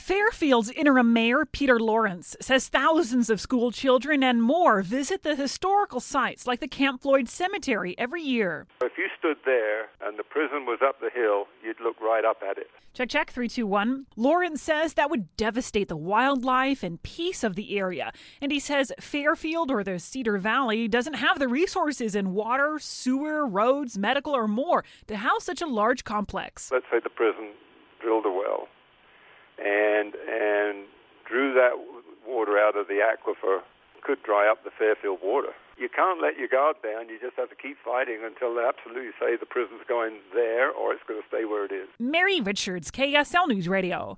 Fairfield's interim mayor, Peter Lawrence, says thousands of school children and more visit the historical sites like the Camp Floyd Cemetery every year. If you stood there and the prison was up the hill, you'd look right up at it. Check 321. Lawrence says that would devastate the wildlife and peace of the area. And he says Fairfield or the Cedar Valley doesn't have the resources in water, sewer, roads, medical, or more to house such a large complex. Let's say the prison drilled a well and drew that water out of the aquifer, could dry up the Fairfield water. You can't let your guard down. You just have to keep fighting until they absolutely say the prison's going there or it's going to stay where it is. Mary Richards, KSL News Radio.